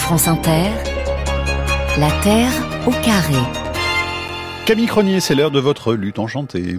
France Inter, la Terre au carré. Camille Cronier, c'est l'heure de votre lutte enchantée.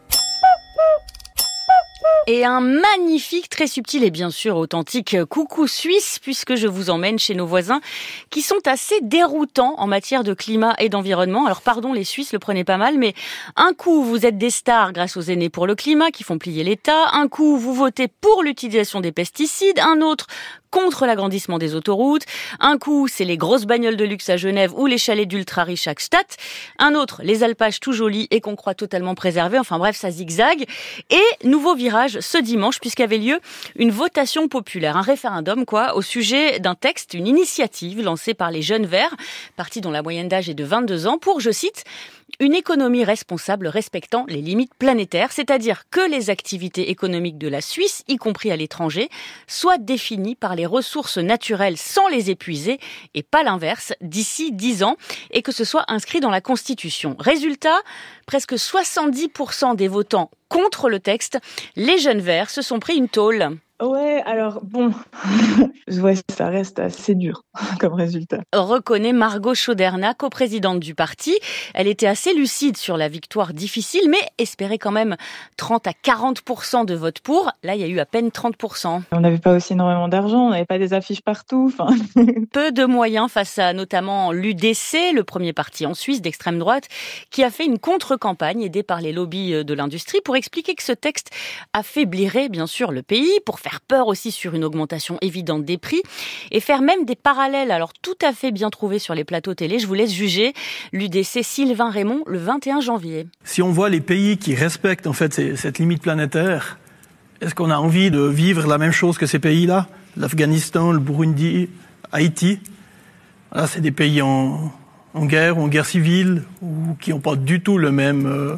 Et un magnifique, très subtil et bien sûr authentique coucou suisse, puisque je vous emmène chez nos voisins qui sont assez déroutants en matière de climat et d'environnement. Alors pardon les Suisses, le prenez pas mal, mais un coup vous êtes des stars grâce aux aînés pour le climat qui font plier l'État, un coup vous votez pour l'utilisation des pesticides, un autre contre l'agrandissement des autoroutes, un coup c'est les grosses bagnoles de luxe à Genève ou les chalets d'ultra riches à Gstaad, un autre les alpages tout jolis et qu'on croit totalement préservés, enfin bref ça zigzague. Et nouveau virage ce dimanche puisqu'avait lieu une votation populaire, un référendum au sujet d'un texte, une initiative lancée par les Jeunes Verts, parti dont la moyenne d'âge est de 22 ans, pour, je cite, une économie responsable respectant les limites planétaires, c'est-à-dire que les activités économiques de la Suisse, y compris à l'étranger, soient définies par les ressources naturelles sans les épuiser et pas l'inverse d'ici 10 ans et que ce soit inscrit dans la Constitution. Résultat, presque 70% des votants contre le texte, les Jeunes Verts se sont pris une tôle. Ouais, alors bon, ouais, ça reste assez dur comme résultat. Reconnaît Margot Choderna, coprésidente du parti. Elle était assez lucide sur la victoire difficile, mais espérait quand même 30 à 40% de vote pour. Là, il y a eu à peine 30%. On n'avait pas aussi énormément d'argent, on n'avait pas des affiches partout. Peu de moyens face à notamment l'UDC, le premier parti en Suisse d'extrême droite, qui a fait une contre-campagne aidée par les lobbies de l'industrie pour expliquer que ce texte affaiblirait bien sûr le pays, pour faire peur aussi sur une augmentation évidente des prix et faire même des parallèles, alors tout à fait bien trouvés sur les plateaux télé. Je vous laisse juger. L'UDC Sylvain Raymond le 21 janvier. Si on voit les pays qui respectent en fait cette limite planétaire, est-ce qu'on a envie de vivre la même chose que ces pays-là ? L'Afghanistan, le Burundi, Haïti. Là, c'est des pays en guerre ou en guerre civile ou qui n'ont pas du tout le même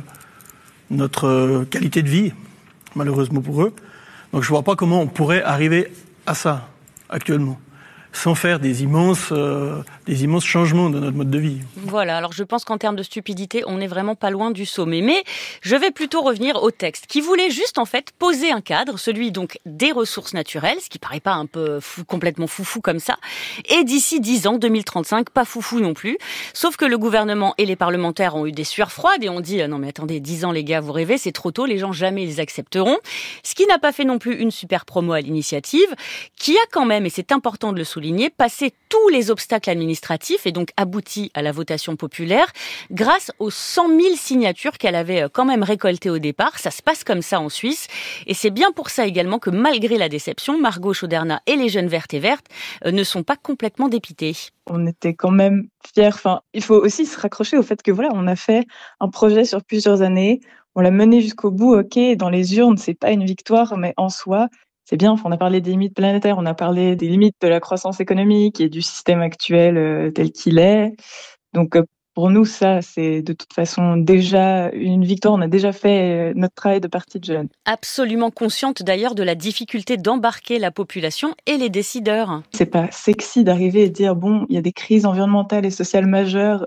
notre qualité de vie, malheureusement pour eux. Donc je vois pas comment on pourrait arriver à ça actuellement, sans faire des immenses changements de notre mode de vie. Voilà, alors je pense qu'en termes de stupidité, on n'est vraiment pas loin du sommet. Mais je vais plutôt revenir au texte, qui voulait juste en fait poser un cadre, celui donc des ressources naturelles, ce qui paraît pas un peu complètement foufou comme ça, et d'ici 10 ans, 2035, pas foufou non plus. Sauf que le gouvernement et les parlementaires ont eu des sueurs froides et ont dit « Non mais attendez, 10 ans les gars, vous rêvez, c'est trop tôt, les gens jamais les accepteront ». Ce qui n'a pas fait non plus une super promo à l'initiative, qui a quand même, et c'est important de le souligner, passé tous les obstacles administratifs et donc abouti à la votation populaire grâce aux 100 000 signatures qu'elle avait quand même récoltées au départ. Ça se passe comme ça en Suisse et c'est bien pour ça également que malgré la déception, Margot Choderna et les Jeunes Vertes et Vertes ne sont pas complètement dépités. On était quand même fiers. Enfin, il faut aussi se raccrocher au fait que voilà, on a fait un projet sur plusieurs années, on l'a mené jusqu'au bout. Ok, dans les urnes, c'est pas une victoire, mais en soi, c'est bien. Enfin, on a parlé des limites planétaires, on a parlé des limites de la croissance économique et du système actuel tel qu'il est. Donc, pour nous, ça, c'est de toute façon déjà une victoire. On a déjà fait notre travail de parti de jeunes. Absolument consciente d'ailleurs de la difficulté d'embarquer la population et les décideurs. C'est pas sexy d'arriver et de dire bon, il y a des crises environnementales et sociales majeures.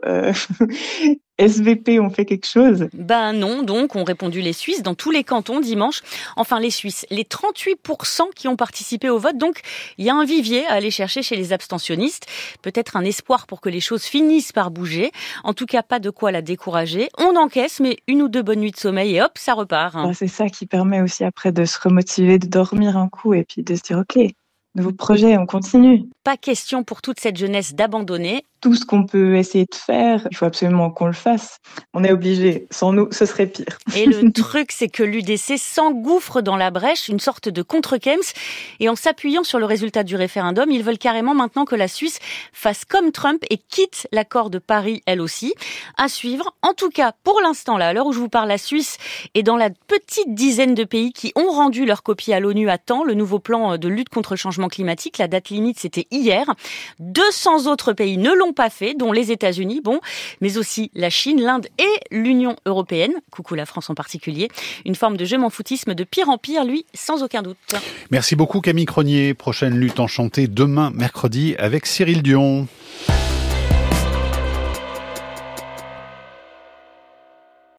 SVP, on fait quelque chose ? Ben non, donc, ont répondu les Suisses dans tous les cantons dimanche. Enfin, les Suisses, les 38% qui ont participé au vote. Donc, il y a un vivier à aller chercher chez les abstentionnistes. Peut-être un espoir pour que les choses finissent par bouger. En tout cas, pas de quoi la décourager. On encaisse, mais 1 ou 2 bonnes nuits de sommeil et hop, ça repart. C'est ça qui permet aussi après de se remotiver, de dormir un coup et puis de se dire ok, nouveau projet, on continue. Pas question pour toute cette jeunesse d'abandonner. Tout ce qu'on peut essayer de faire, il faut absolument qu'on le fasse. On est obligé. Sans nous, ce serait pire. Et le truc, c'est que l'UDC s'engouffre dans la brèche, une sorte de contre-Kems. Et en s'appuyant sur le résultat du référendum, ils veulent carrément maintenant que la Suisse fasse comme Trump et quitte l'accord de Paris, elle aussi. À suivre. En tout cas, pour l'instant, là, à l'heure où je vous parle, la Suisse est dans la petite dizaine de pays qui ont rendu leur copie à l'ONU à temps. Le nouveau plan de lutte contre le changement climatique, la date limite, c'était hier. 200 autres pays ne l'ont pas fait, dont les États-Unis, mais aussi la Chine, l'Inde et l'Union européenne. Coucou la France en particulier. Une forme de je m'en foutisme de pire en pire, lui, sans aucun doute. Merci beaucoup Camille Cronier. Prochaine lutte enchantée demain, mercredi, avec Cyril Dion.